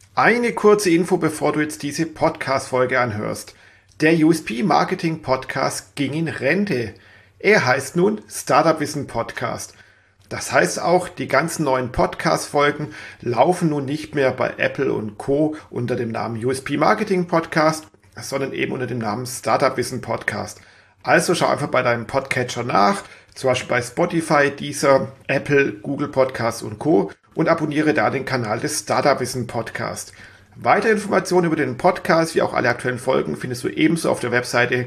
Eine kurze Info, bevor du jetzt diese Podcast-Folge anhörst. Der USP Marketing Podcast ging in Rente. Er heißt nun Startup Wissen Podcast. Das heißt auch, die ganzen neuen Podcast-Folgen laufen nun nicht mehr bei Apple und Co. unter dem Namen USP Marketing Podcast, sondern eben unter dem Namen Startup Wissen Podcast. Also schau einfach bei deinem Podcatcher nach, zum Beispiel bei Spotify, Deezer, Apple, Google Podcasts und Co. und abonniere da den Kanal des Startup Wissen Podcast. Weitere Informationen über den Podcast, wie auch alle aktuellen Folgen, findest du ebenso auf der Webseite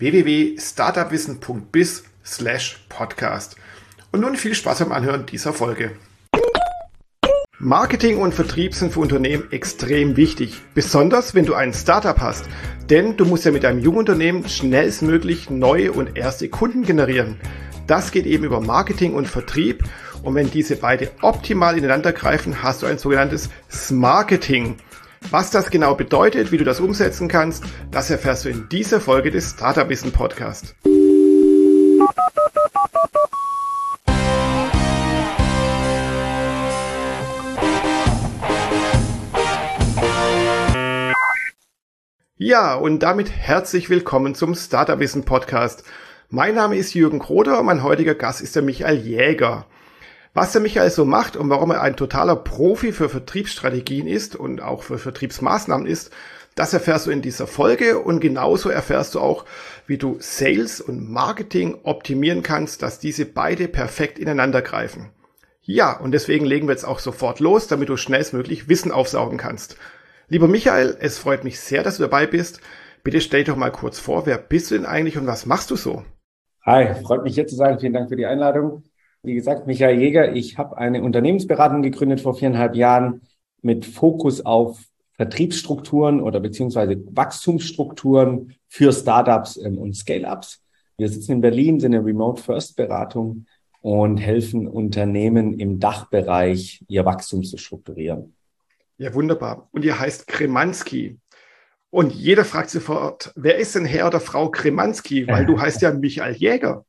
www.startupwissen.biz/podcast. Und nun viel Spaß beim Anhören dieser Folge. Marketing und Vertrieb sind für Unternehmen extrem wichtig, besonders wenn du ein Startup hast. Denn du musst ja mit deinem jungen Unternehmen schnellstmöglich neue und erste Kunden generieren. Das geht eben über Marketing und Vertrieb. Und wenn diese beide optimal ineinander greifen, hast du ein sogenanntes Smarketing. Was das genau bedeutet, wie du das umsetzen kannst, das erfährst du in dieser Folge des Startup Wissen Podcast. Ja, und damit herzlich willkommen zum Startup Wissen Podcast. Mein Name ist Jürgen Kroder und mein heutiger Gast ist der Michael Jäger. Was der Michael so macht und warum er ein totaler Profi für Vertriebsstrategien ist und auch für Vertriebsmaßnahmen ist, das erfährst du in dieser Folge und genauso erfährst du auch, wie du Sales und Marketing optimieren kannst, dass diese beide perfekt ineinander greifen. Ja, und deswegen legen wir jetzt auch sofort los, damit du schnellstmöglich Wissen aufsaugen kannst. Lieber Michael, es freut mich sehr, dass du dabei bist. Bitte stell dich doch mal kurz vor, wer bist du denn eigentlich und was machst du so? Hi, freut mich hier zu sein. Vielen Dank für die Einladung. Wie gesagt, Michael Jäger, ich habe eine Unternehmensberatung gegründet vor 4,5 Jahren mit Fokus auf Vertriebsstrukturen oder beziehungsweise Wachstumsstrukturen für Startups und Scale-Ups. Wir sitzen in Berlin, sind eine Remote-First-Beratung und helfen Unternehmen im Dachbereich, ihr Wachstum zu strukturieren. Ja, wunderbar. Und ihr heißt Kremanski. Und jeder fragt sofort, wer ist denn Herr oder Frau Kremanski? Weil du heißt ja Michael Jäger.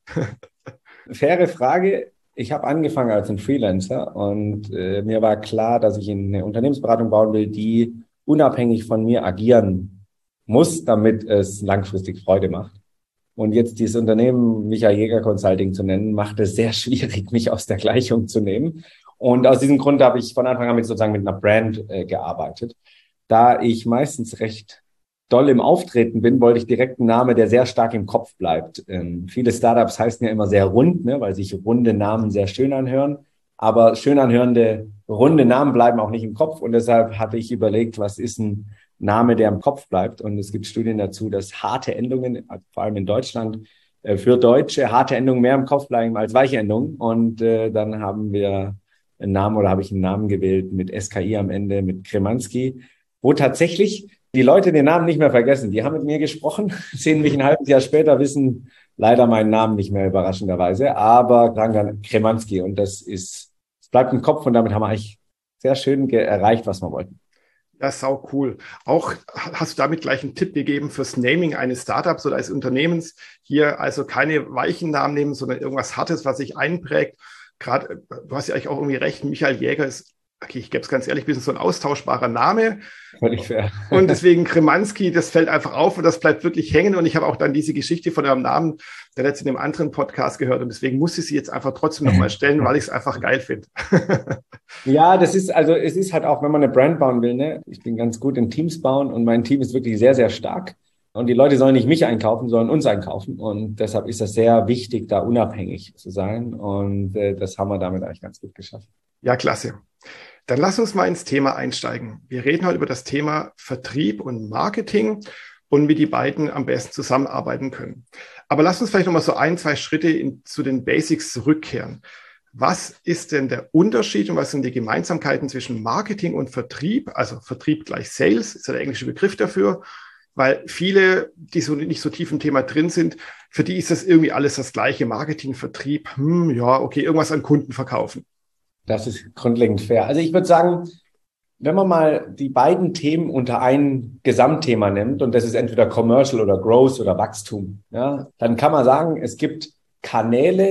Faire Frage. Ich habe angefangen als ein Freelancer und mir war klar, dass ich eine Unternehmensberatung bauen will, die unabhängig von mir agieren muss, damit es langfristig Freude macht. Und jetzt dieses Unternehmen Michael Jäger Consulting zu nennen, macht es sehr schwierig, mich aus der Gleichung zu nehmen. Und aus diesem Grund habe ich von Anfang an sozusagen mit einer Brand gearbeitet. Da ich meistens recht doll im Auftreten bin, wollte ich direkt einen Namen, der sehr stark im Kopf bleibt. Viele Startups heißen ja immer sehr rund, ne, weil sich runde Namen sehr schön anhören. Aber schön anhörende, runde Namen bleiben auch nicht im Kopf. Und deshalb hatte ich überlegt, was ist ein Name, der im Kopf bleibt. Und es gibt Studien dazu, dass harte Endungen, vor allem in Deutschland, für Deutsche harte Endungen mehr im Kopf bleiben als weiche Endungen. Und dann haben wir einen Namen oder habe ich einen Namen gewählt mit SKI am Ende, mit Kremanski, wo tatsächlich die Leute den Namen nicht mehr vergessen. Die haben mit mir gesprochen, sehen mich ein halbes Jahr später, wissen leider meinen Namen nicht mehr, überraschenderweise, aber sagen dann Kremanski und es bleibt im Kopf und damit haben wir eigentlich sehr schön erreicht, was wir wollten. Ja, sau cool. Auch hast du damit gleich einen Tipp gegeben fürs Naming eines Startups oder eines Unternehmens. Hier also keine weichen Namen nehmen, sondern irgendwas Hartes, was sich einprägt. Gerade, du hast ja eigentlich auch irgendwie recht, Michael Jäger ist, okay, ich gebe es ganz ehrlich, ein bisschen so ein austauschbarer Name. Völlig fair. Und deswegen Kremanski, das fällt einfach auf und das bleibt wirklich hängen. Und ich habe auch dann diese Geschichte von eurem Namen der letzten in einem anderen Podcast gehört. Und deswegen muss ich sie jetzt einfach trotzdem nochmal stellen, weil ich es einfach geil finde. Ja, es ist halt auch, wenn man eine Brand bauen will, ne? Ich bin ganz gut in Teams bauen und mein Team ist wirklich sehr, sehr stark. Und die Leute sollen nicht mich einkaufen, sondern uns einkaufen. Und deshalb ist das sehr wichtig, da unabhängig zu sein. Und das haben wir damit eigentlich ganz gut geschafft. Ja, klasse. Dann lass uns mal ins Thema einsteigen. Wir reden heute über das Thema Vertrieb und Marketing und wie die beiden am besten zusammenarbeiten können. Aber lass uns vielleicht nochmal so 2 Schritte zu den Basics zurückkehren. Was ist denn der Unterschied und was sind die Gemeinsamkeiten zwischen Marketing und Vertrieb? Also Vertrieb gleich Sales, ist ja der englische Begriff dafür. Weil viele, die so nicht so tief im Thema drin sind, für die ist das irgendwie alles das gleiche. Marketing, Vertrieb, ja, okay, irgendwas an Kunden verkaufen. Das ist grundlegend fair. Also ich würde sagen, wenn man mal die beiden Themen unter ein Gesamtthema nimmt, und das ist entweder Commercial oder Growth oder Wachstum, ja, dann kann man sagen, es gibt Kanäle,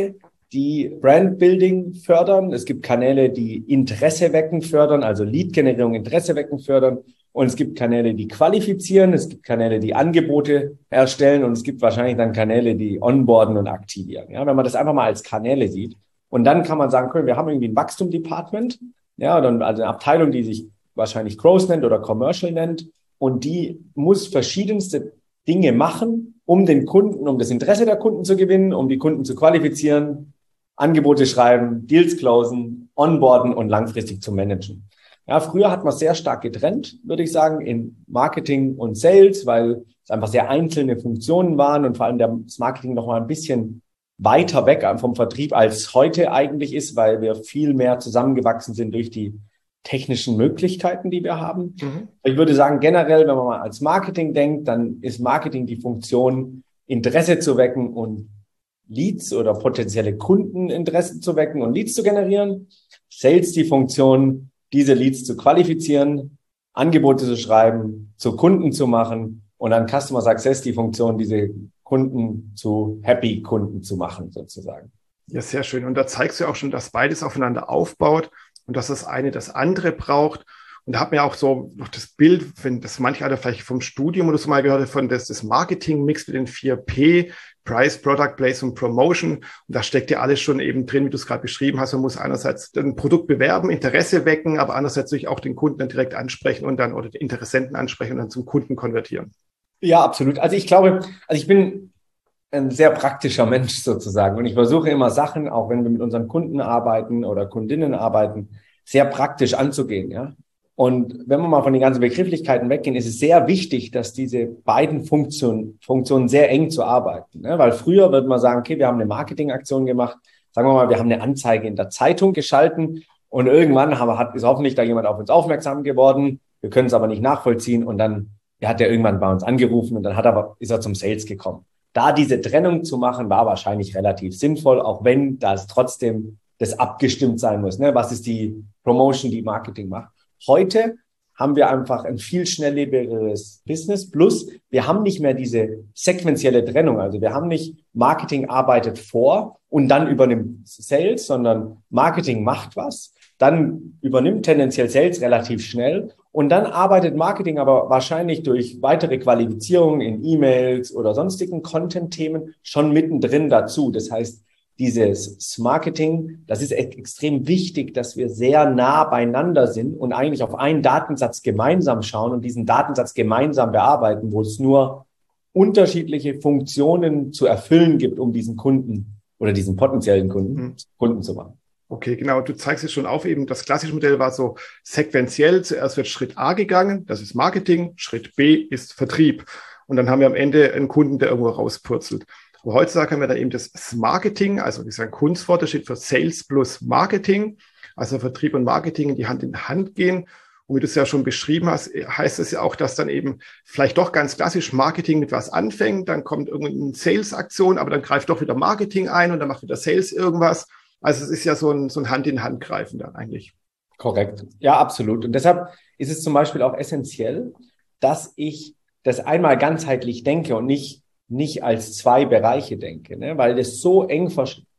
die Brandbuilding fördern. Es gibt Kanäle, die Interesse wecken fördern, also Lead-Generierung, Interesse wecken fördern. Und es gibt Kanäle, die qualifizieren. Es gibt Kanäle, die Angebote erstellen. Und es gibt wahrscheinlich dann Kanäle, die onboarden und aktivieren. Ja, wenn man das einfach mal als Kanäle sieht. Und dann kann man sagen, wir haben irgendwie ein Wachstum-Department. Ja, dann also eine Abteilung, die sich wahrscheinlich Growth nennt oder Commercial nennt. Und die muss verschiedenste Dinge machen, um den Kunden, um das Interesse der Kunden zu gewinnen, um die Kunden zu qualifizieren, Angebote schreiben, Deals closen, onboarden und langfristig zu managen. Ja, früher hat man sehr stark getrennt, würde ich sagen, in Marketing und Sales, weil es einfach sehr einzelne Funktionen waren und vor allem das Marketing noch mal ein bisschen weiter weg vom Vertrieb als heute eigentlich ist, weil wir viel mehr zusammengewachsen sind durch die technischen Möglichkeiten, die wir haben. Ich würde sagen, generell, wenn man mal als Marketing denkt, dann ist Marketing die Funktion, Interesse zu wecken und Leads oder potenzielle Kunden Interesse zu wecken und Leads zu generieren. Sales die Funktion, diese Leads zu qualifizieren, Angebote zu schreiben, zu Kunden zu machen und dann Customer Success die Funktion, diese Kunden zu Happy Kunden zu machen, sozusagen. Ja, sehr schön. Und da zeigst du auch schon, dass beides aufeinander aufbaut und dass das eine das andere braucht. Und da hat mir auch so noch das Bild, wenn das manche alle vielleicht vom Studium oder so mal gehört hat, von das Marketing-Mix mit den 4P, Price, Product, Place und Promotion. Und da steckt ja alles schon eben drin, wie du es gerade beschrieben hast. Man muss einerseits ein Produkt bewerben, Interesse wecken, aber andererseits natürlich auch den Kunden dann direkt ansprechen und dann oder die Interessenten ansprechen und dann zum Kunden konvertieren. Ja, absolut. Also ich glaube, ich bin ein sehr praktischer Mensch sozusagen und ich versuche immer Sachen, auch wenn wir mit unseren Kunden arbeiten oder Kundinnen arbeiten, sehr praktisch anzugehen, ja. Und wenn wir mal von den ganzen Begrifflichkeiten weggehen, ist es sehr wichtig, dass diese beiden Funktionen sehr eng zu arbeiten. Ne? Weil früher würde man sagen, okay, wir haben eine Marketingaktion gemacht, sagen wir mal, wir haben eine Anzeige in der Zeitung geschalten und irgendwann ist hoffentlich da jemand auf uns aufmerksam geworden. Wir können es aber nicht nachvollziehen und dann hat er irgendwann bei uns angerufen und dann ist er zum Sales gekommen. Da diese Trennung zu machen, war wahrscheinlich relativ sinnvoll, auch wenn das trotzdem das abgestimmt sein muss. Ne? Was ist die Promotion, die Marketing macht? Heute haben wir einfach ein viel schnelllebigeres Business. Plus, wir haben nicht mehr diese sequentielle Trennung. Also wir haben nicht Marketing arbeitet vor und dann übernimmt Sales, sondern Marketing macht was. Dann übernimmt tendenziell Sales relativ schnell. Und dann arbeitet Marketing aber wahrscheinlich durch weitere Qualifizierungen in E-Mails oder sonstigen Content-Themen schon mittendrin dazu. Das heißt, dieses Marketing, das ist extrem wichtig, dass wir sehr nah beieinander sind und eigentlich auf einen Datensatz gemeinsam schauen und diesen Datensatz gemeinsam bearbeiten, wo es nur unterschiedliche Funktionen zu erfüllen gibt, um diesen Kunden oder diesen potenziellen Kunden zu machen. Okay, genau. Du zeigst es schon auf, eben das klassische Modell war so sequenziell. Zuerst wird Schritt A gegangen, das ist Marketing. Schritt B ist Vertrieb. Und dann haben wir am Ende einen Kunden, der irgendwo rauspurzelt. Aber heutzutage haben wir dann eben das Marketing, also wie gesagt, Kunstwort, das steht für Sales plus Marketing, also Vertrieb und Marketing die Hand in Hand gehen. Und wie du es ja schon beschrieben hast, heißt es ja auch, dass dann eben vielleicht doch ganz klassisch Marketing mit was anfängt, dann kommt irgendeine Sales-Aktion, aber dann greift doch wieder Marketing ein und dann macht wieder Sales irgendwas. Also es ist ja so ein Hand-in-Hand-Greifen dann eigentlich. Korrekt. Ja, absolut. Und deshalb ist es zum Beispiel auch essentiell, dass ich das einmal ganzheitlich denke und nicht als zwei Bereiche denke, ne? Weil das so eng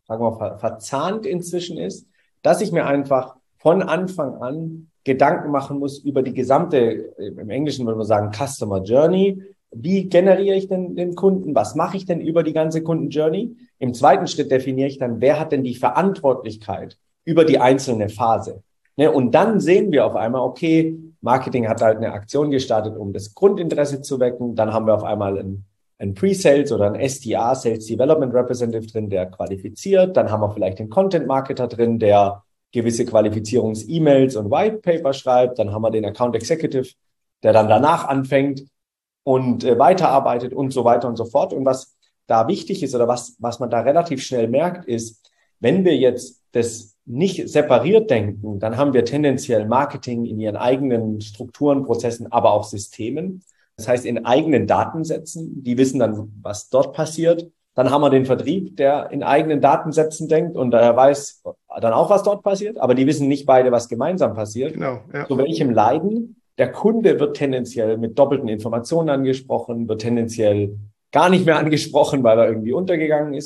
verzahnt inzwischen ist, dass ich mir einfach von Anfang an Gedanken machen muss über die gesamte, im Englischen würde man sagen, Customer Journey. Wie generiere ich denn den Kunden? Was mache ich denn über die ganze Kundenjourney? Im zweiten Schritt definiere ich dann, wer hat denn die Verantwortlichkeit über die einzelne Phase? Ne? Und dann sehen wir auf einmal, okay, Marketing hat halt eine Aktion gestartet, um das Grundinteresse zu wecken. Dann haben wir auf einmal ein Pre-Sales oder ein SDR, Sales Development Representative drin, der qualifiziert. Dann haben wir vielleicht den Content-Marketer drin, der gewisse Qualifizierungs-E-Mails und White-Paper schreibt. Dann haben wir den Account Executive, der dann danach anfängt und weiterarbeitet und so weiter und so fort. Und was da wichtig ist oder was man da relativ schnell merkt, ist, wenn wir jetzt das nicht separiert denken, dann haben wir tendenziell Marketing in ihren eigenen Strukturen, Prozessen, aber auch Systemen. Das heißt, in eigenen Datensätzen, die wissen dann, was dort passiert. Dann haben wir den Vertrieb, der in eigenen Datensätzen denkt und er weiß dann auch, was dort passiert, aber die wissen nicht beide, was gemeinsam passiert. Genau, ja. Zu welchem Leiden? Der Kunde wird tendenziell mit doppelten Informationen angesprochen, wird tendenziell gar nicht mehr angesprochen, weil er irgendwie untergegangen ist.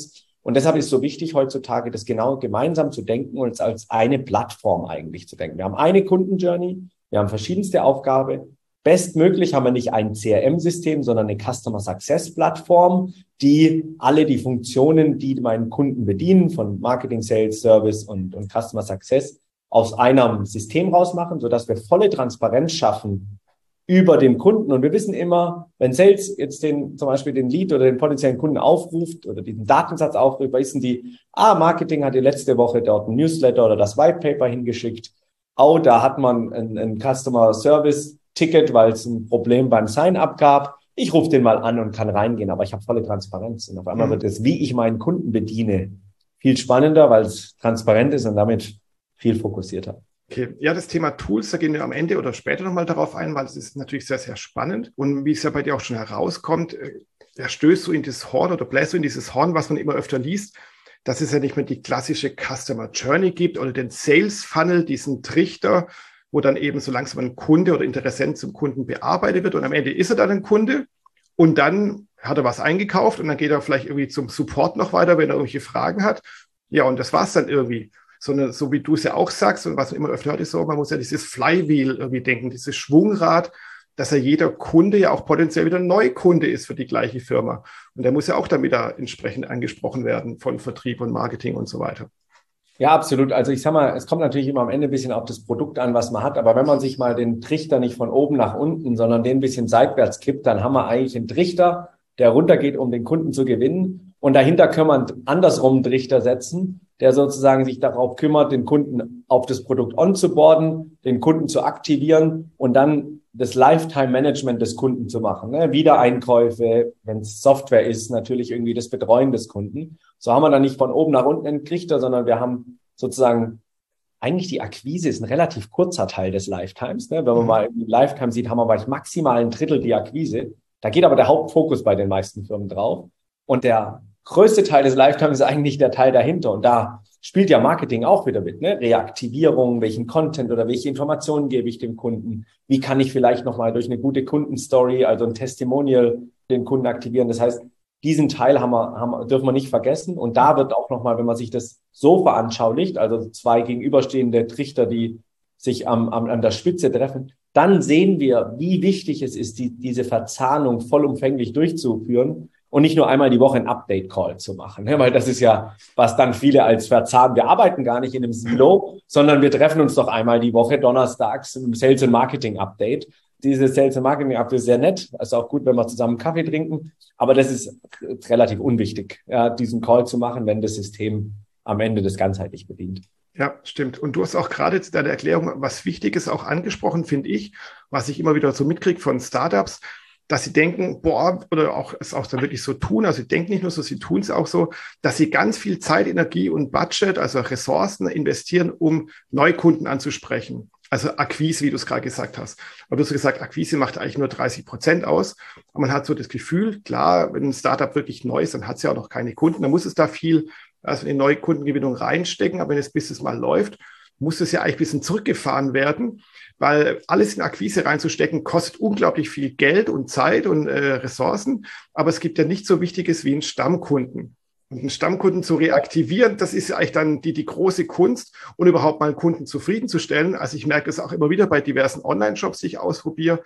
Und deshalb ist es so wichtig, heutzutage das genau gemeinsam zu denken und es als eine Plattform eigentlich zu denken. Wir haben eine Kundenjourney, wir haben verschiedenste Aufgaben. Bestmöglich haben wir nicht ein CRM-System, sondern eine Customer Success Plattform, die alle die Funktionen, die meinen Kunden bedienen, von Marketing, Sales, Service und Customer Success, aus einem System rausmachen, sodass wir volle Transparenz schaffen über den Kunden. Und wir wissen immer, wenn Sales jetzt zum Beispiel den Lead oder den potenziellen Kunden aufruft oder diesen Datensatz aufruft, wissen die, Marketing hat die letzte Woche dort ein Newsletter oder das White Paper hingeschickt. Da hat man ein Customer Service Ticket, weil es ein Problem beim Sign-up gab. Ich rufe den mal an und kann reingehen, aber ich habe volle Transparenz. Und auf einmal wird es, wie ich meinen Kunden bediene, viel spannender, weil es transparent ist und damit viel fokussierter. Okay, ja, das Thema Tools, da gehen wir am Ende oder später nochmal darauf ein, weil es ist natürlich sehr, sehr spannend. Und wie es ja bei dir auch schon herauskommt, da stößt du in das Horn oder bläst du in dieses Horn, was man immer öfter liest, dass es ja nicht mehr die klassische Customer Journey gibt oder den Sales Funnel, diesen Trichter, wo dann eben so langsam ein Kunde oder Interessent zum Kunden bearbeitet wird und am Ende ist er dann ein Kunde und dann hat er was eingekauft und dann geht er vielleicht irgendwie zum Support noch weiter, wenn er irgendwelche Fragen hat. Ja, und das war es dann irgendwie. Sondern so wie du es ja auch sagst und was man immer öfter hört, ist so, man muss ja dieses Flywheel irgendwie denken, dieses Schwungrad, dass ja jeder Kunde ja auch potenziell wieder ein Neukunde ist für die gleiche Firma. Und der muss ja auch dann wieder entsprechend angesprochen werden von Vertrieb und Marketing und so weiter. Ja, absolut. Also ich sag mal, es kommt natürlich immer am Ende ein bisschen auf das Produkt an, was man hat. Aber wenn man sich mal den Trichter nicht von oben nach unten, sondern den ein bisschen seitwärts kippt, dann haben wir eigentlich einen Trichter, der runtergeht, um den Kunden zu gewinnen. Und dahinter kann man andersrum einen Trichter setzen, der sozusagen sich darauf kümmert, den Kunden auf das Produkt onzuboarden, den Kunden zu aktivieren und dann das Lifetime-Management des Kunden zu machen. Ne? Wiedereinkäufe, wenn es Software ist, natürlich irgendwie das Betreuen des Kunden. So haben wir dann nicht von oben nach unten einen Trichter, sondern wir haben sozusagen eigentlich die Akquise ist ein relativ kurzer Teil des Lifetimes. Ne? Wenn man mal im Lifetime sieht, haben wir maximal ein Drittel die Akquise. Da geht aber der Hauptfokus bei den meisten Firmen drauf. Und der größte Teil des Lifetimes ist eigentlich der Teil dahinter. Und da spielt ja Marketing auch wieder mit, ne? Reaktivierung, welchen Content oder welche Informationen gebe ich dem Kunden? Wie kann ich vielleicht nochmal durch eine gute Kundenstory, also ein Testimonial, den Kunden aktivieren? Das heißt, diesen Teil dürfen wir nicht vergessen. Und da wird auch nochmal, wenn man sich das so veranschaulicht, also zwei gegenüberstehende Trichter, die sich an der Spitze treffen, dann sehen wir, wie wichtig es ist, diese Verzahnung vollumfänglich durchzuführen und nicht nur einmal die Woche ein Update-Call zu machen. Ne? Weil das ist ja, was dann viele als verzahnen. Wir arbeiten gar nicht in einem Silo, sondern wir treffen uns doch einmal die Woche donnerstags im Sales- und Marketing-Update. Dieses Sales- und Marketing-Update ist sehr nett. Also auch gut, wenn wir zusammen Kaffee trinken. Aber das ist relativ unwichtig, ja, diesen Call zu machen, wenn das System am Ende das ganzheitlich bedient. Ja, stimmt. Und du hast auch gerade jetzt deine Erklärung was Wichtiges auch angesprochen, finde ich, was ich immer wieder so mitkriege von Startups, dass sie denken, oder auch es auch dann wirklich so tun, also sie denken nicht nur so, sie tun es auch so, dass sie ganz viel Zeit, Energie und Budget, also Ressourcen investieren, um Neukunden anzusprechen. Also Akquise, wie du es gerade gesagt hast. Aber du hast gesagt, Akquise macht eigentlich nur 30% aus. Und man hat so das Gefühl, klar, wenn ein Startup wirklich neu ist, dann hat es ja auch noch keine Kunden, dann muss es da viel in die neue Kundengewinnung reinstecken. Aber wenn das Business mal läuft, muss es ja eigentlich ein bisschen zurückgefahren werden, weil alles in Akquise reinzustecken, kostet unglaublich viel Geld und Zeit und Ressourcen. Aber es gibt ja nichts so Wichtiges wie einen Stammkunden. Und einen Stammkunden zu reaktivieren, das ist ja eigentlich dann die große Kunst und überhaupt mal einen Kunden zufriedenzustellen. Also ich merke das auch immer wieder bei diversen Online-Shops, die ich ausprobiere.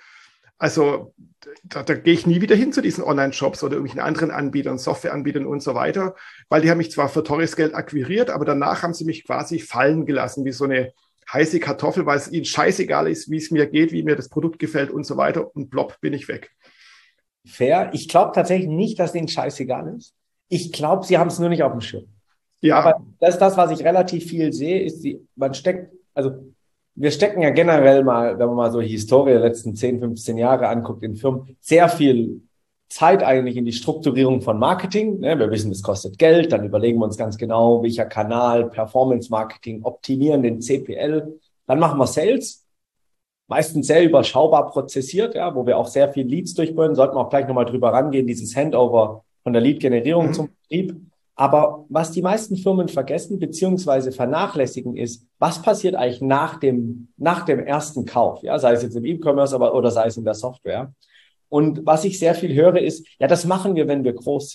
Also da gehe ich nie wieder hin zu diesen Online-Shops oder irgendwelchen anderen Anbietern, Softwareanbietern und so weiter, weil die haben mich zwar für teures Geld akquiriert, aber danach haben sie mich quasi fallen gelassen, wie so eine heiße Kartoffel, weil es ihnen scheißegal ist, wie es mir geht, wie mir das Produkt gefällt und so weiter und plopp, bin ich weg. Fair. Ich glaube tatsächlich nicht, dass denen scheißegal ist. Ich glaube, sie haben es nur nicht auf dem Schirm. Ja. Aber das ist das, was ich relativ viel sehe, ist, wir stecken ja generell mal, wenn man mal so die Historie der letzten 10, 15 Jahre anguckt in Firmen, sehr viel Zeit eigentlich in die Strukturierung von Marketing. Wir wissen, es kostet Geld, dann überlegen wir uns ganz genau, welcher Kanal, Performance Marketing, optimieren den CPL. Dann machen wir Sales, meistens sehr überschaubar prozessiert, ja, wo wir auch sehr viel Leads durchbringen. Sollten wir auch gleich nochmal drüber rangehen, dieses Handover von der Lead-Generierung zum Betrieb. Aber was die meisten Firmen vergessen bzw. vernachlässigen ist, was passiert eigentlich nach dem ersten Kauf, ja, sei es jetzt im E-Commerce oder sei es in der Software. Und was ich sehr viel höre ist, ja, das machen wir, wenn wir groß sind.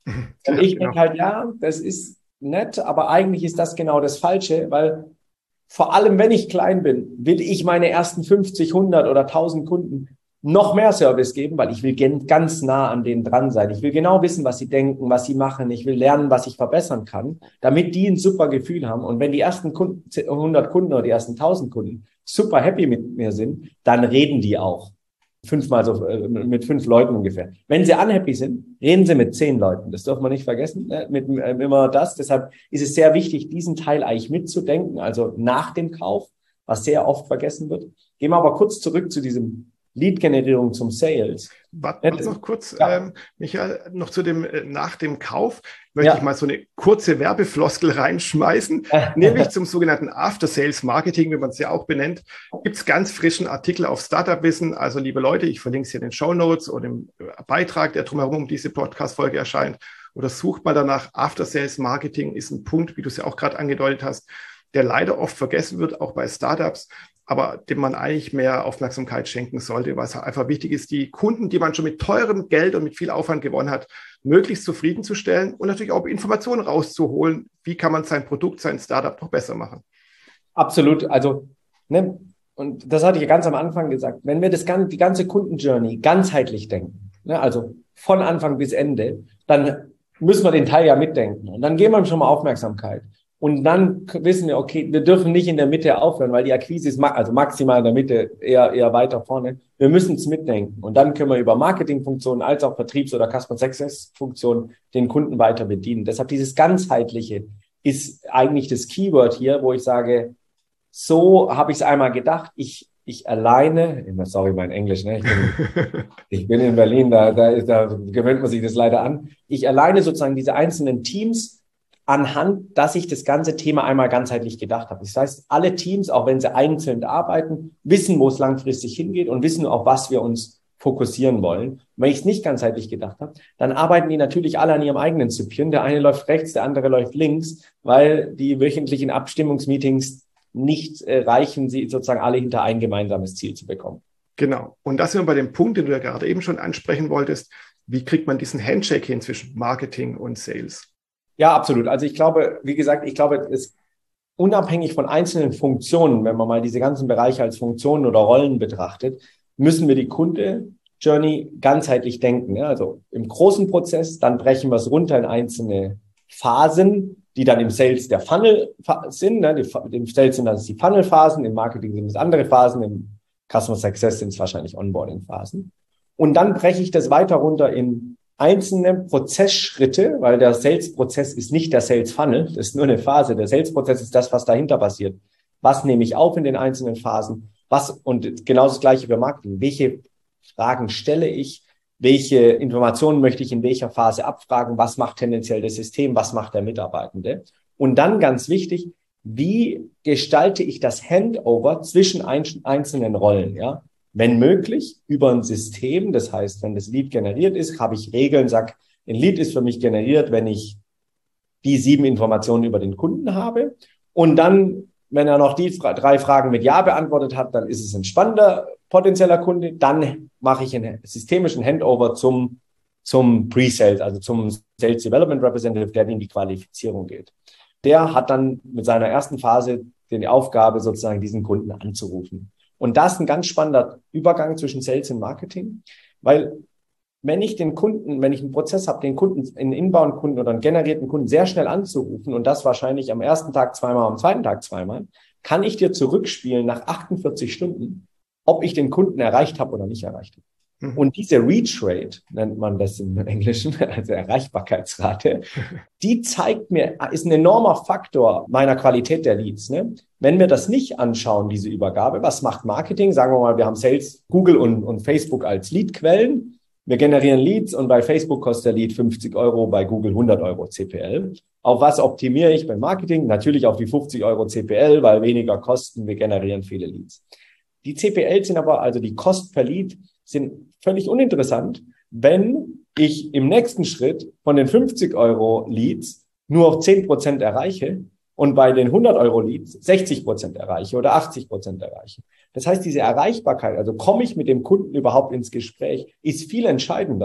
Und ich denke halt, ja, das ist nett, aber eigentlich ist das genau das Falsche, weil vor allem, wenn ich klein bin, will ich meine ersten 50, 100 oder 1000 Kunden noch mehr Service geben, weil ich will ganz nah an denen dran sein. Ich will genau wissen, was sie denken, was sie machen. Ich will lernen, was ich verbessern kann, damit die ein super Gefühl haben. Und wenn die ersten 100 Kunden oder die ersten 1000 Kunden super happy mit mir sind, dann reden die auch. Fünfmal so, mit 5 Leuten ungefähr. Wenn sie unhappy sind, reden sie mit 10 Leuten. Das darf man nicht vergessen, ne? Immer das. Deshalb ist es sehr wichtig, diesen Teil eigentlich mitzudenken, also nach dem Kauf, was sehr oft vergessen wird. Gehen wir aber kurz zurück zu diesem Lead-Generierung zum Sales. Warte noch kurz, ja. Michael, noch zu dem nach dem Kauf möchte ich mal so eine kurze Werbefloskel reinschmeißen, nämlich zum sogenannten After-Sales-Marketing, wie man es ja auch benennt. Gibt es ganz frischen Artikel auf Startup-Wissen. Also liebe Leute, ich verlinke es hier in den Shownotes oder im Beitrag, der drumherum um diese Podcast-Folge erscheint. Oder sucht mal danach. After-Sales-Marketing ist ein Punkt, wie du es ja auch gerade angedeutet hast, der leider oft vergessen wird, auch bei Startups, aber dem man eigentlich mehr Aufmerksamkeit schenken sollte, weil es einfach wichtig ist, die Kunden, die man schon mit teurem Geld und mit viel Aufwand gewonnen hat, möglichst zufriedenzustellen und natürlich auch Informationen rauszuholen, wie kann man sein Produkt, sein Startup noch besser machen. Absolut, also, ne, und das hatte ich ja ganz am Anfang gesagt, wenn wir die ganze Kundenjourney ganzheitlich denken, ne, also von Anfang bis Ende, dann müssen wir den Teil ja mitdenken und dann geben wir ihm schon mal Aufmerksamkeit. Und dann wissen wir, okay, wir dürfen nicht in der Mitte aufhören, weil die Akquise ist also maximal in der Mitte, eher weiter vorne. Wir müssen es mitdenken. Und dann können wir über Marketingfunktionen als auch Vertriebs- oder Customer Success Funktionen den Kunden weiter bedienen. Deshalb dieses Ganzheitliche ist eigentlich das Keyword hier, wo ich sage, so habe ich es einmal gedacht. Ich alleine, sorry, mein Englisch, ne? Ich bin in Berlin, da gewöhnt man sich das leider an. Ich alleine sozusagen diese einzelnen Teams anhand, dass ich das ganze Thema einmal ganzheitlich gedacht habe. Das heißt, alle Teams, auch wenn sie einzeln arbeiten, wissen, wo es langfristig hingeht und wissen, auf was wir uns fokussieren wollen. Und wenn ich es nicht ganzheitlich gedacht habe, dann arbeiten die natürlich alle an ihrem eigenen Süppchen. Der eine läuft rechts, der andere läuft links, weil die wöchentlichen Abstimmungsmeetings nicht reichen, sie sozusagen alle hinter ein gemeinsames Ziel zu bekommen. Genau. Und das sind wir bei dem Punkt, den du ja gerade eben schon ansprechen wolltest. Wie kriegt man diesen Handshake hin zwischen Marketing und Sales? Ja, absolut. Also ich glaube, wie gesagt, es unabhängig von einzelnen Funktionen, wenn man mal diese ganzen Bereiche als Funktionen oder Rollen betrachtet, müssen wir die Kunde-Journey ganzheitlich denken. Ja, also im großen Prozess, dann brechen wir es runter in einzelne Phasen, die dann im Sales der Funnel sind. Ne? Im Sales sind das die Funnel-Phasen, im Marketing sind es andere Phasen, im Customer Success sind es wahrscheinlich Onboarding-Phasen. Und dann breche ich das weiter runter in einzelne Prozessschritte, weil der Sales-Prozess ist nicht der Sales-Funnel, das ist nur eine Phase. Der Sales-Prozess ist das, was dahinter passiert. Was nehme ich auf in den einzelnen Phasen? Und genau das Gleiche für Marketing. Welche Fragen stelle ich? Welche Informationen möchte ich in welcher Phase abfragen? Was macht tendenziell das System? Was macht der Mitarbeitende? Und dann ganz wichtig, wie gestalte ich das Handover zwischen einzelnen Rollen? Ja, wenn möglich, über ein System. Das heißt, wenn das Lead generiert ist, habe ich Regeln, sage, ein Lead ist für mich generiert, wenn ich die 7 Informationen über den Kunden habe. Und dann, wenn er noch die 3 Fragen mit Ja beantwortet hat, dann ist es ein spannender potenzieller Kunde. Dann mache ich einen systemischen Handover zum Pre-Sales, also zum Sales Development Representative, der in die Qualifizierung geht. Der hat dann mit seiner ersten Phase die Aufgabe, sozusagen diesen Kunden anzurufen. Und das ist ein ganz spannender Übergang zwischen Sales und Marketing, weil wenn ich einen Prozess habe, den Kunden, einen Inbound-Kunden oder einen generierten Kunden sehr schnell anzurufen und das wahrscheinlich am ersten Tag zweimal, am zweiten Tag zweimal, kann ich dir zurückspielen nach 48 Stunden, ob ich den Kunden erreicht habe oder nicht erreicht habe. Und diese Reach Rate, nennt man das im Englischen, also Erreichbarkeitsrate, die zeigt mir, ist ein enormer Faktor meiner Qualität der Leads. Ne? Wenn wir das nicht anschauen, diese Übergabe, was macht Marketing? Sagen wir mal, wir haben Sales, Google und Facebook als Leadquellen. Wir generieren Leads und bei Facebook kostet der Lead 50 €, bei Google 100 € CPL. Auf was optimiere ich beim Marketing? Natürlich auf die 50 € CPL, weil weniger Kosten, wir generieren viele Leads. Die CPL sind aber, also die Kost per Lead, sind völlig uninteressant, wenn ich im nächsten Schritt von den 50 € Leads nur auf 10% erreiche und bei den 100 € Leads 60% erreiche oder 80% erreiche. Das heißt, diese Erreichbarkeit, also komme ich mit dem Kunden überhaupt ins Gespräch, ist viel entscheidender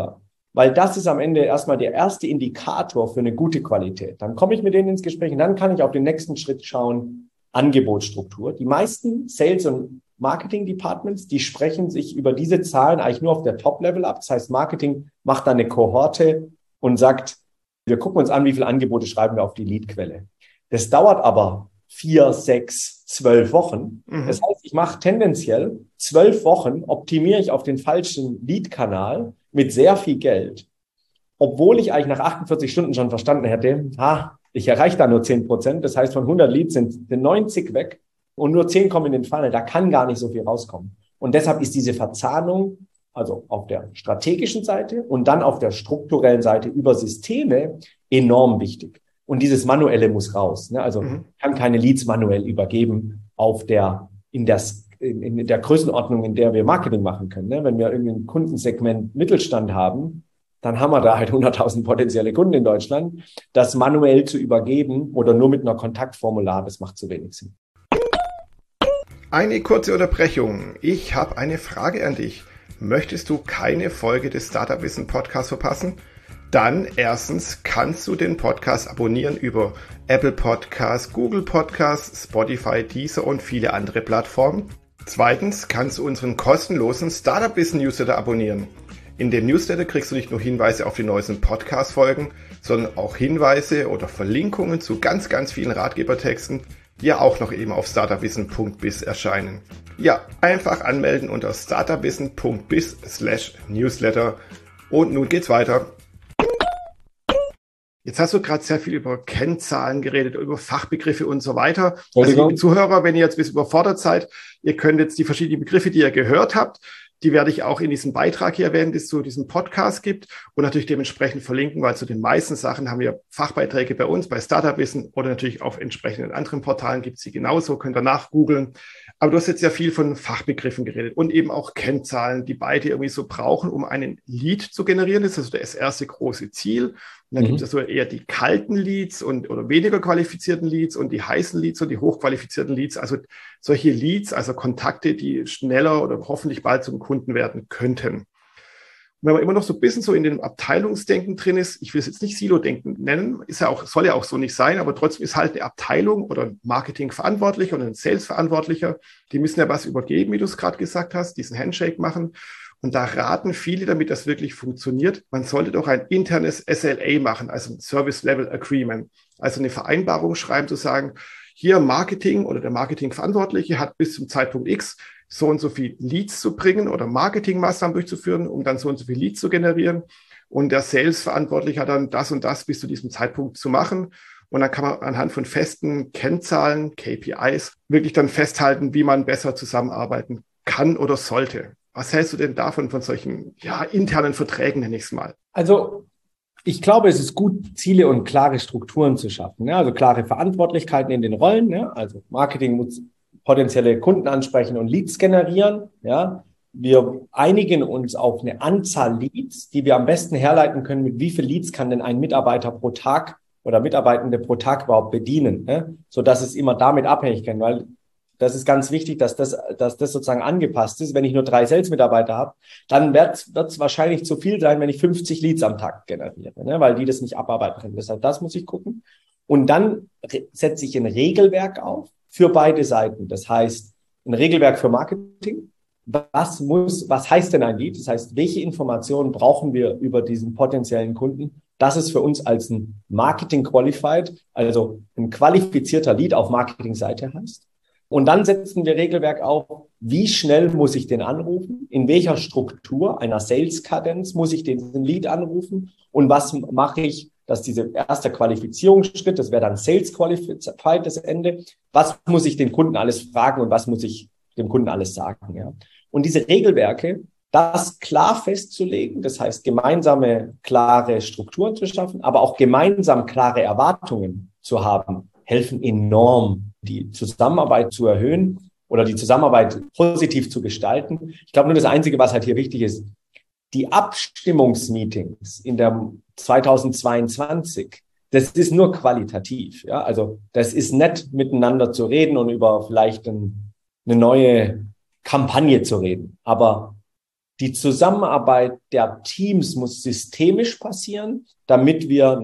weil das ist am Ende erstmal der erste Indikator für eine gute Qualität. Dann komme ich mit denen ins Gespräch und dann kann ich auf den nächsten Schritt schauen, Angebotsstruktur. Die meisten Sales- und Marketing-Departments, die sprechen sich über diese Zahlen eigentlich nur auf der Top-Level ab. Das heißt, Marketing macht da eine Kohorte und sagt, wir gucken uns an, wie viele Angebote schreiben wir auf die Leadquelle. Das dauert aber 4, 6, 12 Wochen. Das heißt, ich mache tendenziell 12 Wochen, optimiere ich auf den falschen Lead-Kanal mit sehr viel Geld, obwohl ich eigentlich nach 48 Stunden schon verstanden hätte, ich erreiche da nur 10%. Das heißt, von 100 Leads sind 90 weg und nur 10 kommen in den Funnel. Da kann gar nicht so viel rauskommen. Und deshalb ist diese Verzahnung, also auf der strategischen Seite und dann auf der strukturellen Seite über Systeme enorm wichtig. Und dieses Manuelle muss raus. Ne? Also kann keine Leads manuell übergeben in der Größenordnung, in der wir Marketing machen können. Ne? Wenn wir irgendein Kundensegment Mittelstand haben, dann haben wir da halt 100.000 potenzielle Kunden in Deutschland. Das manuell zu übergeben oder nur mit einer Kontaktformular, das macht zu wenig Sinn. Eine kurze Unterbrechung. Ich habe eine Frage an dich. Möchtest du keine Folge des Startup Wissen Podcasts verpassen? Dann erstens kannst du den Podcast abonnieren über Apple Podcasts, Google Podcasts, Spotify, Deezer und viele andere Plattformen. Zweitens kannst du unseren kostenlosen Startup Wissen Newsletter abonnieren. In dem Newsletter kriegst du nicht nur Hinweise auf die neuesten Podcast-Folgen, sondern auch Hinweise oder Verlinkungen zu ganz, ganz vielen Ratgebertexten, die ja auch noch eben auf startupwissen.biz erscheinen. Ja, einfach anmelden unter startupwissen.biz/newsletter. Und nun geht's weiter. Jetzt hast du gerade sehr viel über Kennzahlen geredet, über Fachbegriffe und so weiter. Also liebe Zuhörer, wenn ihr jetzt ein bisschen überfordert seid, ihr könnt jetzt die verschiedenen Begriffe, die ihr gehört habt, die werde ich auch in diesem Beitrag hier erwähnen, den es zu diesem Podcast gibt und natürlich dementsprechend verlinken, weil zu den meisten Sachen haben wir Fachbeiträge bei uns, bei Startup Wissen oder natürlich auf entsprechenden anderen Portalen gibt es sie genauso, könnt ihr nachgoogeln. Aber du hast jetzt ja viel von Fachbegriffen geredet und eben auch Kennzahlen, die beide irgendwie so brauchen, um einen Lead zu generieren. Das ist also das erste große Ziel. Und dann gibt es also eher die kalten Leads oder weniger qualifizierten Leads und die heißen Leads und die hochqualifizierten Leads. Also solche Leads, also Kontakte, die schneller oder hoffentlich bald zum Kunden werden könnten. Und wenn man immer noch so ein bisschen so in dem Abteilungsdenken drin ist, ich will es jetzt nicht Silo-Denken nennen, soll ja auch so nicht sein, aber trotzdem ist halt eine Abteilung oder ein Marketingverantwortlicher oder ein Sales-Verantwortlicher, die müssen ja was übergeben, wie du es gerade gesagt hast, diesen Handshake machen. Und da raten viele, damit das wirklich funktioniert, man sollte doch ein internes SLA machen, also ein Service Level Agreement, also eine Vereinbarung schreiben, zu sagen, hier Marketing oder der Marketingverantwortliche hat bis zum Zeitpunkt X so und so viel Leads zu bringen oder Marketingmaßnahmen durchzuführen, um dann so und so viel Leads zu generieren. Und der Sales-Verantwortliche hat dann das und das bis zu diesem Zeitpunkt zu machen. Und dann kann man anhand von festen Kennzahlen, KPIs, wirklich dann festhalten, wie man besser zusammenarbeiten kann oder sollte. Was hältst du denn davon, von solchen internen Verträgen, nenne ich es mal? Also ich glaube, es ist gut, Ziele und klare Strukturen zu schaffen. Ne? Also klare Verantwortlichkeiten in den Rollen. Ne? Also Marketing muss potenzielle Kunden ansprechen und Leads generieren. Ja? Wir einigen uns auf eine Anzahl Leads, die wir am besten herleiten können, mit wie viel Leads kann denn ein Mitarbeiter pro Tag oder Mitarbeitende pro Tag überhaupt bedienen, ne? Sodass es immer damit abhängig kann, weil das ist ganz wichtig, dass das sozusagen angepasst ist. Wenn ich nur 3 Sales-Mitarbeiter habe, dann wird es wahrscheinlich zu viel sein, wenn ich 50 Leads am Tag generiere, ne? Weil die das nicht abarbeiten können. Deshalb, das muss ich gucken. Und dann setze ich ein Regelwerk auf für beide Seiten. Das heißt, ein Regelwerk für Marketing. Was heißt denn ein Lead? Das heißt, welche Informationen brauchen wir über diesen potenziellen Kunden? Das ist für uns als ein Marketing Qualified, also ein qualifizierter Lead auf Marketingseite heißt. Und dann setzen wir Regelwerk auf, wie schnell muss ich den anrufen, in welcher Struktur einer Sales-Kadenz muss ich den Lead anrufen und was mache ich, dass dieser erste Qualifizierungsschritt, das wäre dann Sales Qualified, das Ende, was muss ich den Kunden alles fragen und was muss ich dem Kunden alles sagen. Ja? Und diese Regelwerke, das klar festzulegen, das heißt gemeinsame, klare Strukturen zu schaffen, aber auch gemeinsam klare Erwartungen zu haben, helfen enorm, die Zusammenarbeit zu erhöhen oder die Zusammenarbeit positiv zu gestalten. Ich glaube nur das Einzige, was halt hier wichtig ist, die Abstimmungsmeetings in der 2022, das ist nur qualitativ. Ja? Also das ist nett, miteinander zu reden und über vielleicht eine neue Kampagne zu reden. Aber Die Zusammenarbeit der Teams muss systemisch passieren, damit wir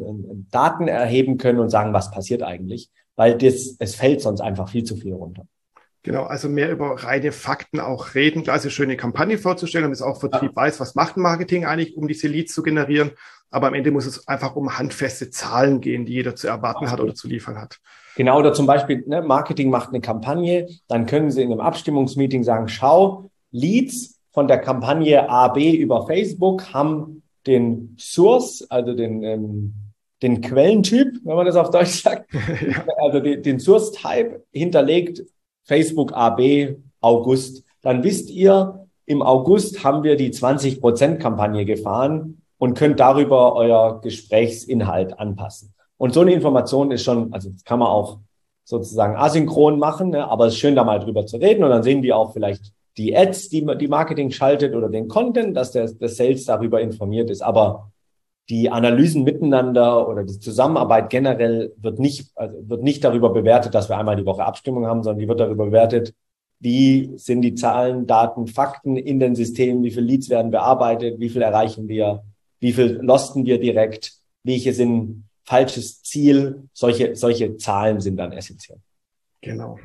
Daten erheben können und sagen, was passiert eigentlich, weil es fällt sonst einfach viel zu viel runter. Genau, also mehr über reine Fakten auch reden. Klar, ist eine schöne Kampagne vorzustellen, damit es auch Vertrieb weiß, was macht ein Marketing eigentlich, um diese Leads zu generieren. Aber am Ende muss es einfach um handfeste Zahlen gehen, die jeder zu erwarten hat oder zu liefern hat. Genau, oder zum Beispiel, Marketing macht eine Kampagne, dann können Sie in einem Abstimmungsmeeting sagen, schau, Leads von der Kampagne A, B über Facebook haben den Source, also den Quellentyp, wenn man das auf Deutsch sagt, ja. Also den Source-Type hinterlegt Facebook AB August. Dann wisst ihr, im August haben wir die 20%-Kampagne gefahren und könnt darüber euer Gesprächsinhalt anpassen. Und so eine Information ist schon, also das kann man auch sozusagen asynchron machen, ne? Aber es ist schön, da mal drüber zu reden und dann sehen die auch vielleicht die Ads, die Marketing schaltet oder den Content, dass der Sales darüber informiert ist. Aber die Analysen miteinander oder die Zusammenarbeit generell wird nicht darüber bewertet, dass wir einmal die Woche Abstimmung haben, sondern die wird darüber bewertet, wie sind die Zahlen, Daten, Fakten in den Systemen, wie viele Leads werden bearbeitet, wie viel erreichen wir, wie viel losten wir direkt, welche sind falsches Ziel, solche Zahlen sind dann essentiell. Genau.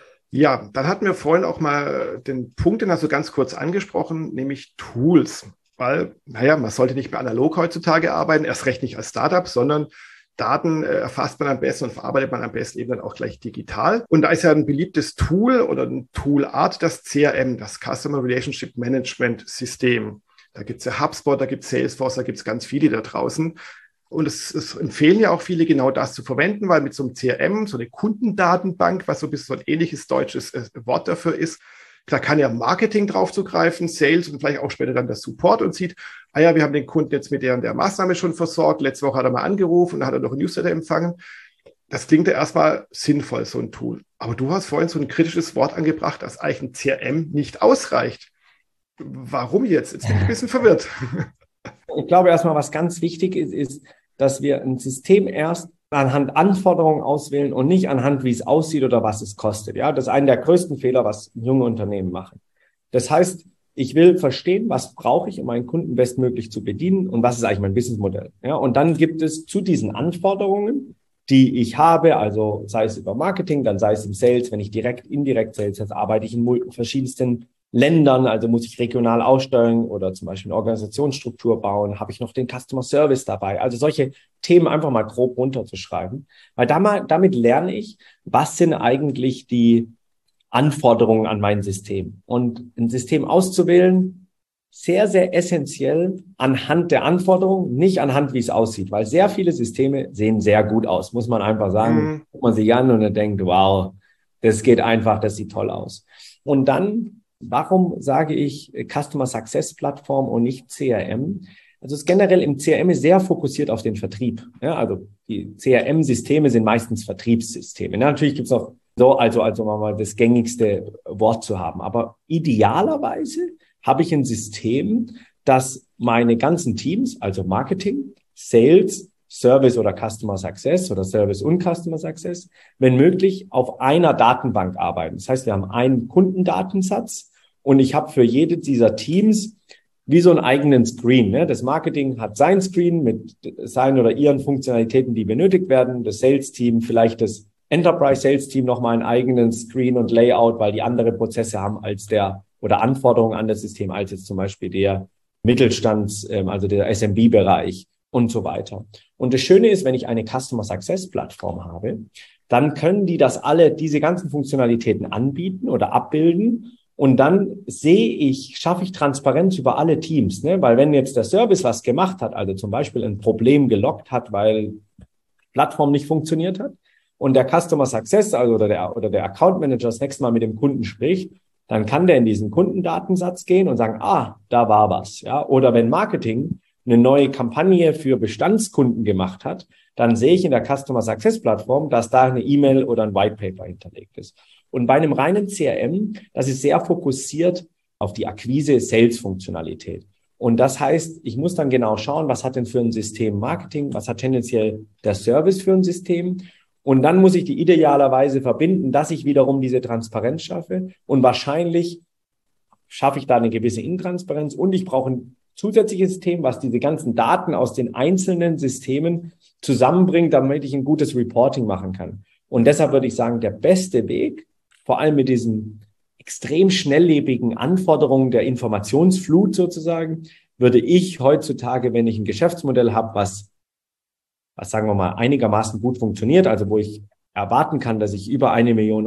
Ja, dann hatten wir vorhin auch mal den Punkt, den hast du ganz kurz angesprochen, nämlich Tools. Weil, man sollte nicht mehr analog heutzutage arbeiten, erst recht nicht als Startup, sondern Daten erfasst man am besten und verarbeitet man am besten eben dann auch gleich digital. Und da ist ja ein beliebtes Tool oder eine Toolart, das CRM, das Customer Relationship Management System. Da gibt es ja HubSpot, da gibt es Salesforce, da gibt es ganz viele da draußen. Und es empfehlen ja auch viele, genau das zu verwenden, weil mit so einem CRM, so eine Kundendatenbank, was so ein bisschen so ein ähnliches deutsches Wort dafür ist, da kann ja Marketing drauf zugreifen, Sales und vielleicht auch später dann der Support und sieht, wir haben den Kunden jetzt mit der Maßnahme schon versorgt. Letzte Woche hat er mal angerufen und dann hat er noch ein Newsletter empfangen. Das klingt ja erstmal sinnvoll, so ein Tool. Aber du hast vorhin so ein kritisches Wort angebracht, dass eigentlich ein CRM nicht ausreicht. Warum jetzt? Jetzt bin ich ein bisschen verwirrt. Ich glaube erstmal, was ganz wichtig ist, dass wir ein System erst anhand Anforderungen auswählen und nicht anhand, wie es aussieht oder was es kostet. Ja, das ist einer der größten Fehler, was junge Unternehmen machen. Das heißt, ich will verstehen, was brauche ich, um meinen Kunden bestmöglich zu bedienen und was ist eigentlich mein Businessmodell. Ja, und dann gibt es zu diesen Anforderungen, die ich habe, also sei es über Marketing, dann sei es im Sales, wenn ich indirekt Sales, jetzt arbeite ich in verschiedensten Ländern, also muss ich regional aussteuern oder zum Beispiel eine Organisationsstruktur bauen, habe ich noch den Customer Service dabei. Also solche Themen einfach mal grob runterzuschreiben, weil damit lerne ich, was sind eigentlich die Anforderungen an mein System. Und ein System auszuwählen, sehr, sehr essentiell anhand der Anforderungen, nicht anhand, wie es aussieht, weil sehr viele Systeme sehen sehr gut aus, muss man einfach sagen. Guckt man sich an und dann denkt, wow, das geht einfach, das sieht toll aus. Und dann, warum sage ich Customer Success Plattform und nicht CRM? Also es generell im CRM ist sehr fokussiert auf den Vertrieb. Ja, also die CRM-Systeme sind meistens Vertriebssysteme. Ja, natürlich gibt es noch also mal das gängigste Wort zu haben. Aber idealerweise habe ich ein System, das meine ganzen Teams, also Marketing, Sales, Service oder Customer Success oder Service und Customer Success, wenn möglich, auf einer Datenbank arbeiten. Das heißt, wir haben einen Kundendatensatz und ich habe für jede dieser Teams wie so einen eigenen Screen. Ne? Das Marketing hat sein Screen mit seinen oder ihren Funktionalitäten, die benötigt werden. Das Sales-Team, vielleicht das Enterprise-Sales-Team nochmal einen eigenen Screen und Layout, weil die andere Prozesse haben oder Anforderungen an das System als jetzt zum Beispiel der Mittelstands-, also der SMB-Bereich und so weiter. Und das Schöne ist, wenn ich eine Customer Success Plattform habe, dann können die diese ganzen Funktionalitäten anbieten oder abbilden. Und dann schaffe ich Transparenz über alle Teams, ne? Weil wenn jetzt der Service was gemacht hat, also zum Beispiel ein Problem gelockt hat, weil die Plattform nicht funktioniert hat und der Customer Success, also oder der Account Manager das nächste Mal mit dem Kunden spricht, dann kann der in diesen Kundendatensatz gehen und sagen, da war was, ja. Oder wenn Marketing eine neue Kampagne für Bestandskunden gemacht hat, dann sehe ich in der Customer Success Plattform, dass da eine E-Mail oder ein White Paper hinterlegt ist. Und bei einem reinen CRM, das ist sehr fokussiert auf die Akquise-Sales-Funktionalität. Und das heißt, ich muss dann genau schauen, was hat denn für ein System Marketing, was hat tendenziell der Service für ein System. Und dann muss ich die idealerweise verbinden, dass ich wiederum diese Transparenz schaffe und wahrscheinlich schaffe ich da eine gewisse Intransparenz und ich brauche ein zusätzliches System, was diese ganzen Daten aus den einzelnen Systemen zusammenbringt, damit ich ein gutes Reporting machen kann. Und deshalb würde ich sagen, der beste Weg, vor allem mit diesen extrem schnelllebigen Anforderungen der Informationsflut sozusagen, würde ich heutzutage, wenn ich ein Geschäftsmodell habe, was sagen wir mal einigermaßen gut funktioniert, also wo ich erwarten kann, dass ich über 1 Million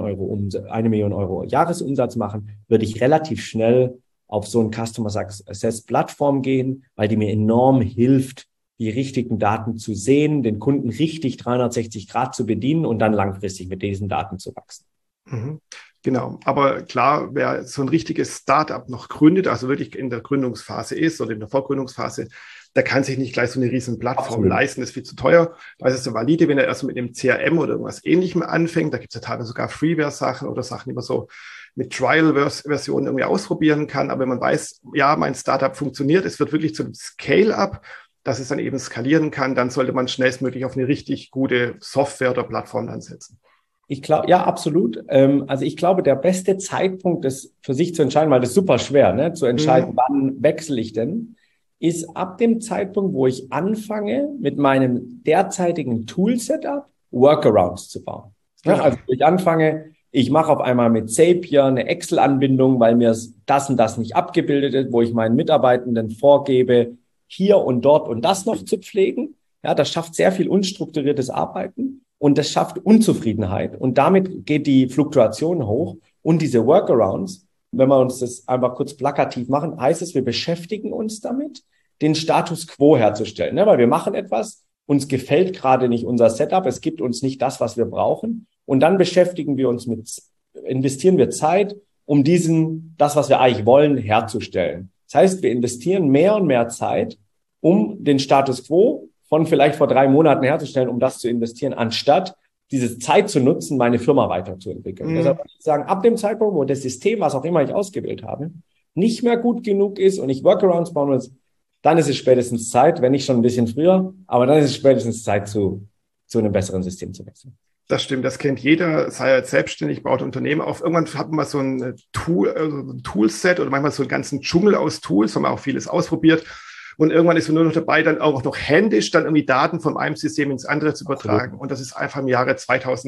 Euro Jahresumsatz machen, würde ich relativ schnell auf so ein Customer Success Plattform gehen, weil die mir enorm hilft, die richtigen Daten zu sehen, den Kunden richtig 360 Grad zu bedienen und dann langfristig mit diesen Daten zu wachsen. Mhm. Genau, aber klar, wer so ein richtiges Startup noch gründet, also wirklich in der Gründungsphase ist oder in der Vorgründungsphase, der kann sich nicht gleich so eine riesen Plattform leisten, das ist viel zu teuer. Da ist es so valide, wenn er erst mit einem CRM oder irgendwas Ähnlichem anfängt. Da gibt es ja teilweise sogar Freeware-Sachen oder Sachen, die man so mit Trial-Versionen irgendwie ausprobieren kann. Aber wenn man weiß, ja, mein Startup funktioniert, es wird wirklich zu einem Scale-up, dass es dann eben skalieren kann, dann sollte man schnellstmöglich auf eine richtig gute Software oder Plattform dann setzen. Ich glaube, ja, absolut. Also ich glaube, der beste Zeitpunkt, das für sich zu entscheiden, weil das ist super schwer, ne, zu entscheiden, wann wechsle ich denn, ist ab dem Zeitpunkt, wo ich anfange, mit meinem derzeitigen Tool-Setup Workarounds zu bauen. Ja, also ich anfange, ich mache auf einmal mit Zapier eine Excel-Anbindung, weil mir das und das nicht abgebildet ist, wo ich meinen Mitarbeitenden vorgebe, hier und dort und das noch zu pflegen. Ja, das schafft sehr viel unstrukturiertes Arbeiten. Und das schafft Unzufriedenheit. Und damit geht die Fluktuation hoch. Und diese Workarounds, wenn wir uns das einfach kurz plakativ machen, heißt es, wir beschäftigen uns damit, den Status quo herzustellen. Ne? Weil wir machen etwas, uns gefällt gerade nicht unser Setup, es gibt uns nicht das, was wir brauchen. Und dann beschäftigen wir uns investieren wir Zeit, um das, was wir eigentlich wollen, herzustellen. Das heißt, wir investieren mehr und mehr Zeit, um den Status quo von vielleicht vor 3 Monaten herzustellen, um das zu investieren, anstatt diese Zeit zu nutzen, meine Firma weiterzuentwickeln. Deshalb würde ich sagen, ab dem Zeitpunkt, wo das System, was auch immer ich ausgewählt habe, nicht mehr gut genug ist und ich Workarounds bauen muss, dann ist es spätestens Zeit, wenn nicht schon ein bisschen früher, aber dann ist es spätestens Zeit, zu einem besseren System zu wechseln. Das stimmt, das kennt jeder, sei er jetzt selbstständig, baut Unternehmen auf. Irgendwann hat man mal so ein Toolset oder manchmal so einen ganzen Dschungel aus Tools, haben wir auch vieles ausprobiert. Und irgendwann ist man nur noch dabei, dann auch noch händisch dann irgendwie Daten von einem System ins andere zu übertragen. Absolut. Und das ist einfach im Jahre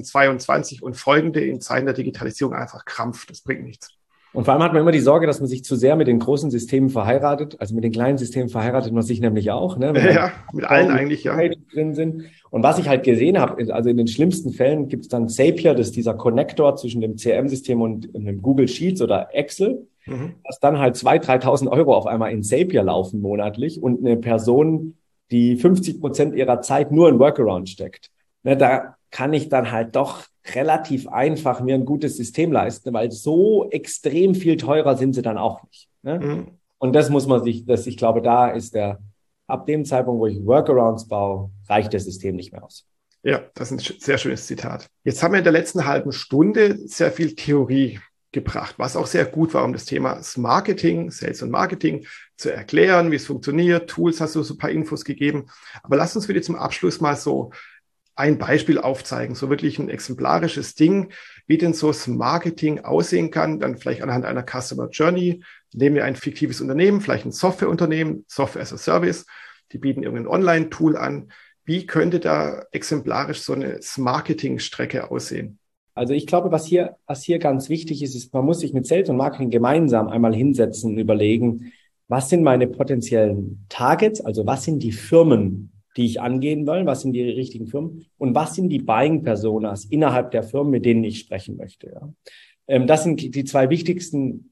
2022 und folgende in Zeiten der Digitalisierung einfach Krampf. Das bringt nichts. Und vor allem hat man immer die Sorge, dass man sich zu sehr mit den großen Systemen verheiratet. Also mit den kleinen Systemen verheiratet man sich nämlich auch. Ne? Ja, mit allen eigentlich, ja. Drin sind. Und was ich halt gesehen habe, also in den schlimmsten Fällen gibt es dann Zapier, das ist dieser Connector zwischen dem CRM-System und dem Google Sheets oder Excel, dass dann halt 2.000, 3.000 Euro auf einmal in Zapier laufen monatlich und eine Person, die 50% ihrer Zeit nur in Workaround steckt. Ne, da kann ich dann halt doch relativ einfach mir ein gutes System leisten, weil so extrem viel teurer sind sie dann auch nicht. Ne? Und das muss man ich glaube, da ist ab dem Zeitpunkt, wo ich Workarounds baue, reicht das System nicht mehr aus. Ja, das ist ein sehr schönes Zitat. Jetzt haben wir in der letzten halben Stunde sehr viel Theorie gebracht, was auch sehr gut war, um das Thema Marketing, Sales und Marketing zu erklären, wie es funktioniert. Tools hast du so ein paar Infos gegeben. Aber lass uns wieder zum Abschluss mal so ein Beispiel aufzeigen, so wirklich ein exemplarisches Ding, wie denn so das Marketing aussehen kann, dann vielleicht anhand einer Customer Journey. Nehmen wir ein fiktives Unternehmen, vielleicht ein Softwareunternehmen, Software as a Service, die bieten irgendein Online-Tool an. Wie könnte da exemplarisch so eine Marketing-Strecke aussehen? Also ich glaube, was hier ganz wichtig ist, man muss sich mit Sales und Marketing gemeinsam einmal hinsetzen und überlegen, was sind meine potenziellen Targets, also was sind die Firmen, die ich angehen will, was sind die richtigen Firmen und was sind die Buying Personas innerhalb der Firmen, mit denen ich sprechen möchte. Ja. Das sind die 2 wichtigsten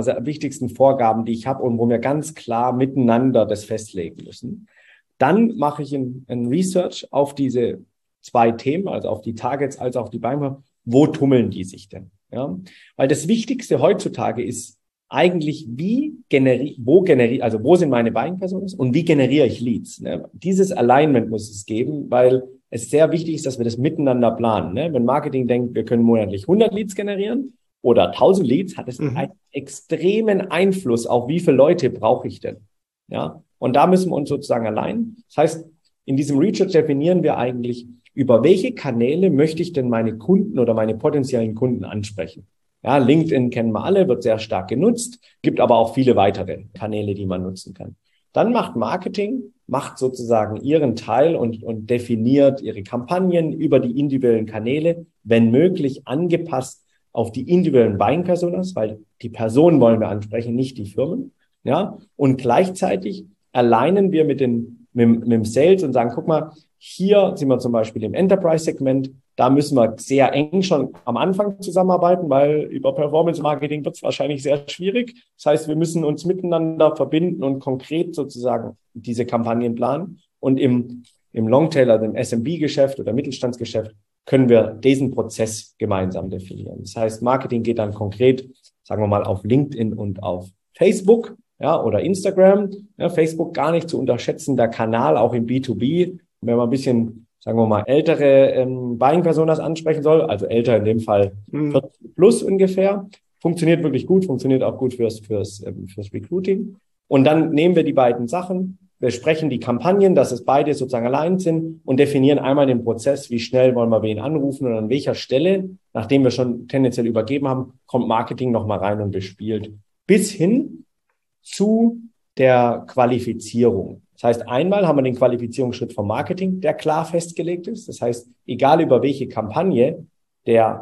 Vorgaben, die ich habe und wo wir ganz klar miteinander das festlegen müssen. Dann mache ich ein Research auf diese 2 Themen, also auf die Targets als auch auf die Buying Personas. Wo tummeln die sich denn? Ja? Weil das Wichtigste heutzutage ist eigentlich, wo sind meine Buying Personas und wie generiere ich Leads? Ne? Dieses Alignment muss es geben, weil es sehr wichtig ist, dass wir das miteinander planen. Ne? Wenn Marketing denkt, wir können monatlich 100 Leads generieren oder 1000 Leads, hat es einen extremen Einfluss auf wie viele Leute brauche ich denn? Ja? Und da müssen wir uns sozusagen alignen. Das heißt, in diesem Research definieren wir eigentlich, über welche Kanäle möchte ich denn meine Kunden oder meine potenziellen Kunden ansprechen? Ja, LinkedIn kennen wir alle, wird sehr stark genutzt, gibt aber auch viele weitere Kanäle, die man nutzen kann. Dann macht Marketing, macht sozusagen ihren Teil und definiert ihre Kampagnen über die individuellen Kanäle, wenn möglich angepasst auf die individuellen Buying-Personas, weil die Personen wollen wir ansprechen, nicht die Firmen. Ja, und gleichzeitig alignen wir mit dem Sales und sagen, guck mal, hier sind wir zum Beispiel im Enterprise-Segment, da müssen wir sehr eng schon am Anfang zusammenarbeiten, weil über Performance-Marketing wird es wahrscheinlich sehr schwierig. Das heißt, wir müssen uns miteinander verbinden und konkret sozusagen diese Kampagnen planen. Und im Longtail, also im SMB-Geschäft oder Mittelstandsgeschäft, können wir diesen Prozess gemeinsam definieren. Das heißt, Marketing geht dann konkret, sagen wir mal, auf LinkedIn und auf Facebook, ja, oder Instagram. Ja, Facebook gar nicht zu unterschätzender Kanal, auch im B2B. Wenn man ein bisschen, sagen wir mal, ältere Buying-Personas ansprechen soll, also älter in dem Fall 40 plus ungefähr, funktioniert wirklich gut, funktioniert auch gut fürs Recruiting. Und dann nehmen wir die beiden Sachen, wir sprechen die Kampagnen, dass es beide sozusagen allein sind und definieren einmal den Prozess, wie schnell wollen wir wen anrufen und an welcher Stelle, nachdem wir schon tendenziell übergeben haben, kommt Marketing nochmal rein und bespielt. Bis hin zu der Qualifizierung. Das heißt, einmal haben wir den Qualifizierungsschritt vom Marketing, der klar festgelegt ist. Das heißt, egal über welche Kampagne, der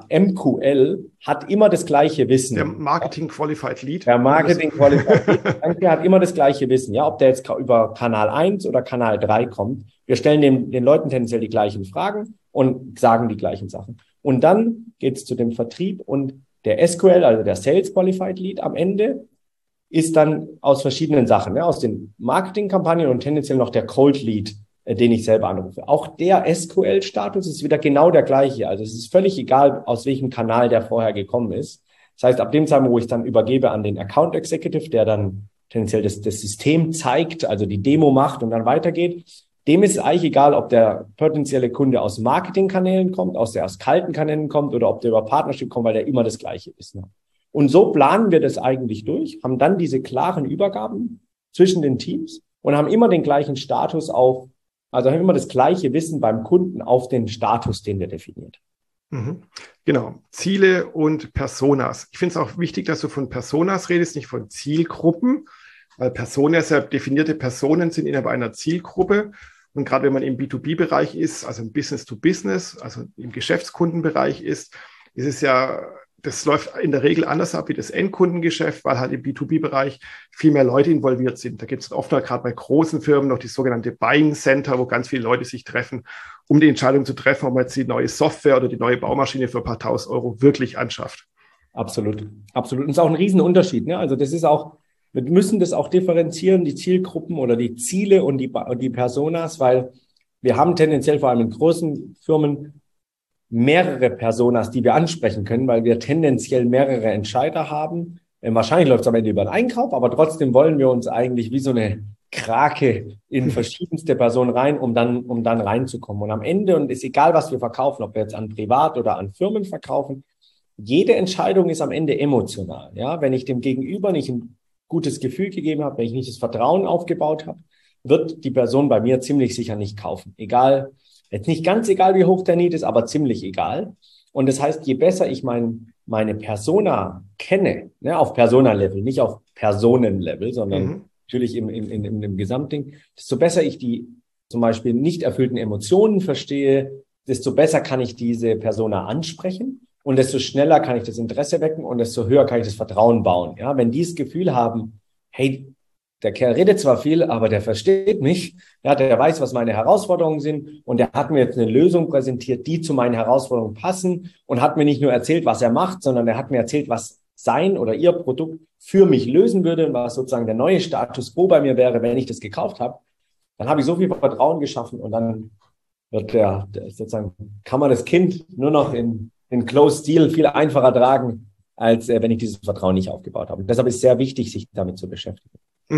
MQL hat immer das gleiche Wissen. Der Marketing Qualified Lead. Der Marketing Qualified Lead hat immer das gleiche Wissen. Ja, ob der jetzt über Kanal 1 oder Kanal 3 kommt. Wir stellen den Leuten tendenziell die gleichen Fragen und sagen die gleichen Sachen. Und dann geht es zu dem Vertrieb und der SQL, also der Sales Qualified Lead am Ende, ist dann aus verschiedenen Sachen, ja, aus den Marketingkampagnen und tendenziell noch der Cold Lead, den ich selber anrufe. Auch der SQL-Status ist wieder genau der gleiche. Also es ist völlig egal, aus welchem Kanal der vorher gekommen ist. Das heißt, ab dem Zeitpunkt, wo ich dann übergebe an den Account Executive, der dann tendenziell das System zeigt, also die Demo macht und dann weitergeht, dem ist es eigentlich egal, ob der potenzielle Kunde aus Marketingkanälen kommt, aus kalten Kanälen kommt oder ob der über Partnership kommt, weil der immer das gleiche Wissen hat. Und so planen wir das eigentlich durch, haben dann diese klaren Übergaben zwischen den Teams und haben immer den gleichen Status also haben immer das gleiche Wissen beim Kunden auf den Status, den wir definiert. Mhm. Genau. Ziele und Personas. Ich finde es auch wichtig, dass du von Personas redest, nicht von Zielgruppen, weil Personas ja definierte Personen sind innerhalb einer Zielgruppe. Und gerade wenn man im B2B-Bereich ist, also im Business-to-Business, also im Geschäftskundenbereich ist es ja, das läuft in der Regel anders ab wie das Endkundengeschäft, weil halt im B2B-Bereich viel mehr Leute involviert sind. Da gibt es oft noch gerade bei großen Firmen noch die sogenannte Buying Center, wo ganz viele Leute sich treffen, um die Entscheidung zu treffen, ob man jetzt die neue Software oder die neue Baumaschine für ein paar tausend Euro wirklich anschafft. Absolut, absolut. Und es ist auch ein Riesenunterschied, ne? Also das ist auch, wir müssen das auch differenzieren, die Zielgruppen oder die Ziele und die Personas, weil wir haben tendenziell vor allem in großen Firmen mehrere Personas, die wir ansprechen können, weil wir tendenziell mehrere Entscheider haben. Wahrscheinlich läuft es am Ende über den Einkauf, aber trotzdem wollen wir uns eigentlich wie so eine Krake in verschiedenste Personen rein, um dann reinzukommen. Und am Ende, und ist egal, was wir verkaufen, ob wir jetzt an Privat oder an Firmen verkaufen, jede Entscheidung ist am Ende emotional. Ja, wenn ich dem Gegenüber nicht ein gutes Gefühl gegeben habe, wenn ich nicht das Vertrauen aufgebaut habe, wird die Person bei mir ziemlich sicher nicht kaufen. Egal, jetzt nicht ganz egal, wie hoch der Need ist, aber ziemlich egal. Und das heißt, je besser ich meine Persona kenne, ne, auf Persona-Level, nicht auf Personen-Level, sondern natürlich im Gesamtding, desto besser ich die zum Beispiel nicht erfüllten Emotionen verstehe, desto besser kann ich diese Persona ansprechen und desto schneller kann ich das Interesse wecken und desto höher kann ich das Vertrauen bauen. Ja, wenn die das Gefühl haben, hey, der Kerl redet zwar viel, aber der versteht mich. Ja, der weiß, was meine Herausforderungen sind. Und der hat mir jetzt eine Lösung präsentiert, die zu meinen Herausforderungen passen und hat mir nicht nur erzählt, was er macht, sondern er hat mir erzählt, was sein oder ihr Produkt für mich lösen würde und was sozusagen der neue Status quo bei mir wäre, wenn ich das gekauft habe. Dann habe ich so viel Vertrauen geschaffen und dann wird sozusagen, kann man das Kind nur noch in Closed Deal viel einfacher tragen, als wenn ich dieses Vertrauen nicht aufgebaut habe. Und deshalb ist es sehr wichtig, sich damit zu beschäftigen.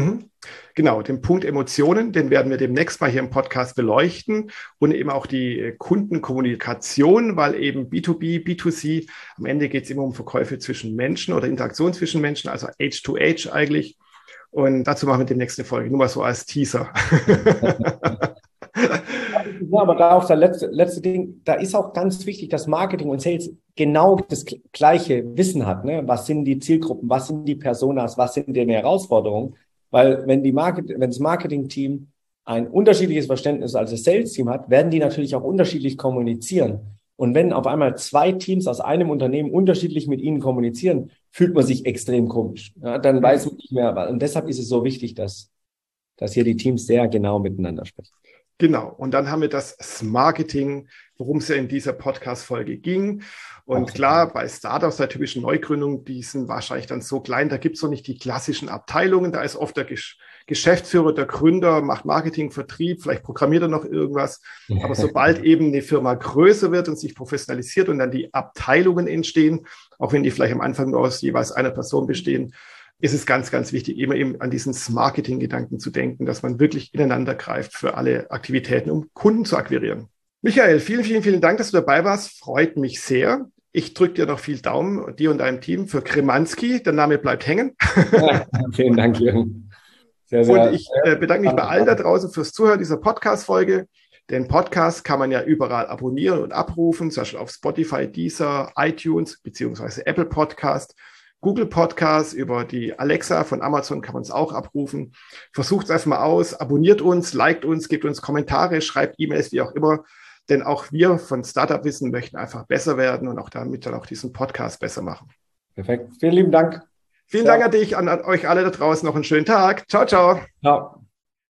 Genau, den Punkt Emotionen, den werden wir demnächst mal hier im Podcast beleuchten und eben auch die Kundenkommunikation, weil eben B2B, B2C, am Ende geht es immer um Verkäufe zwischen Menschen oder Interaktion zwischen Menschen, also H2H eigentlich. Und dazu machen wir demnächst eine Folge, nur mal so als Teaser. Ja, aber da auch das letzte Ding, da ist auch ganz wichtig, dass Marketing und Sales genau das gleiche Wissen hat. Ne? Was sind die Zielgruppen, was sind die Personas, was sind die Herausforderungen? Weil wenn das Marketing-Team ein unterschiedliches Verständnis als das Sales-Team hat, werden die natürlich auch unterschiedlich kommunizieren. Und wenn auf einmal zwei Teams aus einem Unternehmen unterschiedlich mit ihnen kommunizieren, fühlt man sich extrem komisch. Ja, dann weiß man nicht mehr. Und deshalb ist es so wichtig, dass hier die Teams sehr genau miteinander sprechen. Genau. Und dann haben wir das Marketing, worum es ja in dieser Podcast-Folge ging. Und klar, bei Startups, der typischen Neugründung, die sind wahrscheinlich dann so klein, da gibt es noch nicht die klassischen Abteilungen. Da ist oft der Geschäftsführer, der Gründer, macht Marketing, Vertrieb, vielleicht programmiert er noch irgendwas. Aber sobald eben eine Firma größer wird und sich professionalisiert und dann die Abteilungen entstehen, auch wenn die vielleicht am Anfang nur aus jeweils einer Person bestehen, ist es ganz, ganz wichtig, immer eben an diesen Marketing-Gedanken zu denken, dass man wirklich ineinander greift für alle Aktivitäten, um Kunden zu akquirieren. Michael, vielen, vielen, vielen Dank, dass du dabei warst. Freut mich sehr. Ich drücke dir noch viel Daumen, dir und deinem Team, für Kremanski. Der Name bleibt hängen. Ja, vielen Dank, Jürgen. Sehr, sehr, und ich bedanke mich bei allen da draußen fürs Zuhören dieser Podcast-Folge. Den Podcast kann man ja überall abonnieren und abrufen, zum Beispiel auf Spotify, Deezer, iTunes beziehungsweise Apple Podcast, Google Podcast, über die Alexa von Amazon kann man es auch abrufen. Versucht es einfach mal aus, abonniert uns, liked uns, gebt uns Kommentare, schreibt E-Mails, wie auch immer. Denn auch wir von Startup Wissen möchten einfach besser werden und auch damit dann auch diesen Podcast besser machen. Perfekt. Vielen lieben Dank. Vielen Dank an dich, an euch alle da draußen. Noch einen schönen Tag. Ciao, ciao. Ciao.